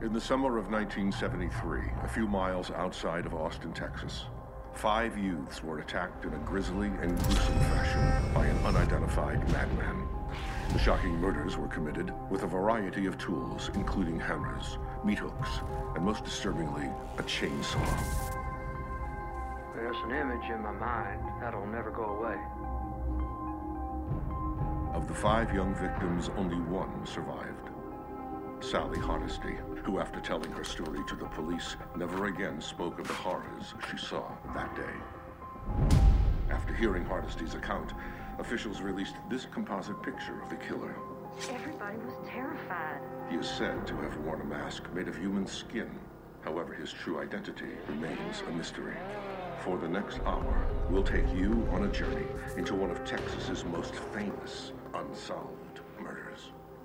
In the summer of 1973, a few miles outside of Austin, Texas, 5 youths were attacked in a grisly and gruesome fashion by an unidentified madman. The shocking murders were committed with a variety of tools, including hammers, meat hooks, and most disturbingly, a chainsaw. There's an image in my mind that'll never go away. Of the 5 young victims, only one survived. Sally Hardesty, who after telling her story to the police, never again spoke of the horrors she saw that day. After hearing Hardesty's account, officials released this composite picture of the killer. Everybody was terrified. He is said to have worn a mask made of human skin. However, his true identity remains a mystery. For the next hour, we'll take you on a journey into one of Texas's most famous unsolved murders.